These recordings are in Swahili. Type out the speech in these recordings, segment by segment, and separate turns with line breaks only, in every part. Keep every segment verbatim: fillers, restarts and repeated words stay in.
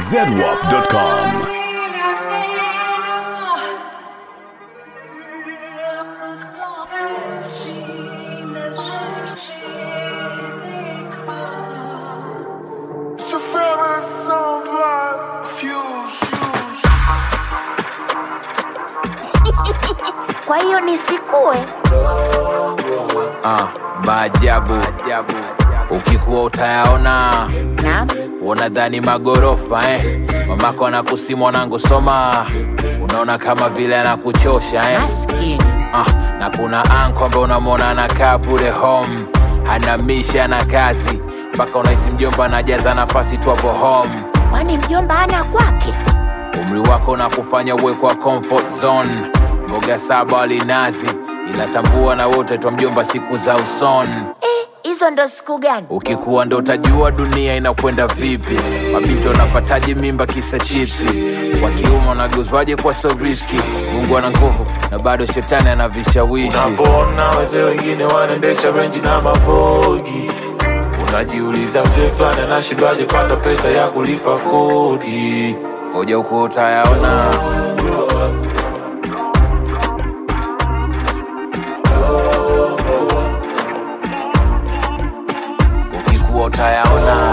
zedwap dot com.
Kwa hiyo nisikue.
Ah, maajabu. Ukikuwa utayaona.
Naam.
Unadhani magorofa eh. Mamako anakusimu mwanangu soma. Unaona kama vile anakuchosha eh.
Maskini.
Ah, na kuna anko ambaye unamwona anakaa bure home. Hana misha na kazi. Mpaka unahisi mjomba anajaza nafasi tu hapo home.
Kwani mjomba ana kwake?
Umri wako unakufanya uwe kwa comfort zone. Mboga saba alinazi. Inatambua na wote twa mjomba siku za usoni.
Eh, hizo ndo siku gani?
Ukikuwa ndo utajua dunia inakwenda vipi. Mabinti wanapataje mimba kisa chipsi. Kwa kiume wanaguzwaje kwa so risky. Mungu ana nguvu na bado shetani anavishawishi.
Unapona wazee wengine wanaendesha renji na mafogi. Unajiuliza mzee fulani anashindaje pata pesa ya kulipa kodi.
Ngoja huko utayaona. Ukikuwa utayaona.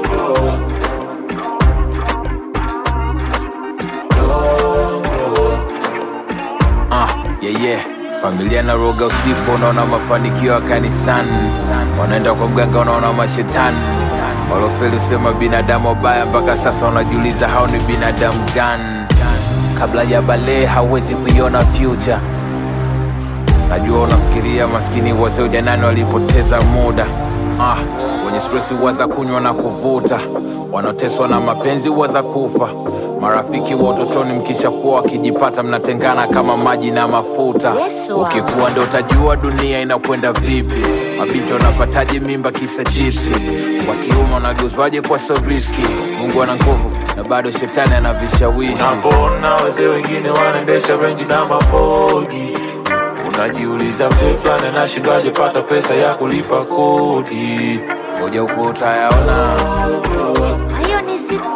Ah, yeah yeah. Familia na roga usipo unaona mafanikio ya kanisani. Wanaenda kwa mganga unaona mashetani. Walofeli usema binadamu baya mpaka sasa unajiuliza hao ni binadamu gani. Kabla ya bale hawezi kuiona future. Najua unafikiria maskini wazee ujanani walipoteza muda. Ah, wenye stressi waza kunywa na kuvuta. Wanateswa na mapenzi waza kufa. Marafiki wa utotoni mkisha kuwa wakijipata mnatengana kama maji na mafuta.
Yesu.
Ukikuwa ndo utajua dunia inakwenda vipi. Mabinti wanapataje mimba kisa chipsi. Kwa kiume wanaguzwaje kwa so risky. Mungu ana nguvu na bado shetani anavishawishi.
Unapona wazee wengine wanaendesha renji na mafogi. Unajiuliza mzee fulani anashindaje pata pesa ya kulipa kodi.
Ngoja huko utayaona.
Kwa hiyo nisikue.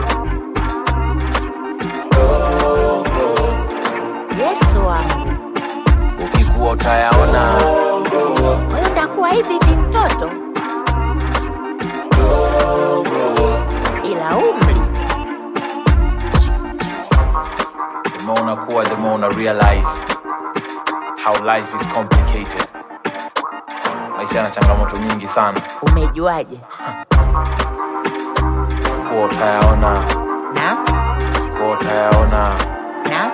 Yesu wangu.
Ukikuwa utayaona.
Kwa hiyo ndakuwa hivi hivi mtoto. Ila umri.
The more unakuwa, the more una realize how life is complicated. Maisha yana changamoto nyingi sana.
Umejuaje?
Kuwa utayaona.
Na?
Kuwa utayaona.
Na?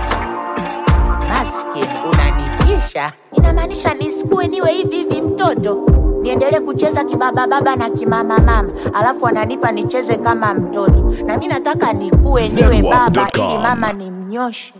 Maskini, unanitisha. Inamaanisha nisikue niwe hivi hivi mtoto. Niendelee kucheza kibaba baba na kimama mama. Alafu wananipa nicheze kama mtoto. Na mimi nataka nikue niwe
zedwap
baba
dot com.
ili mama nimnyoshe.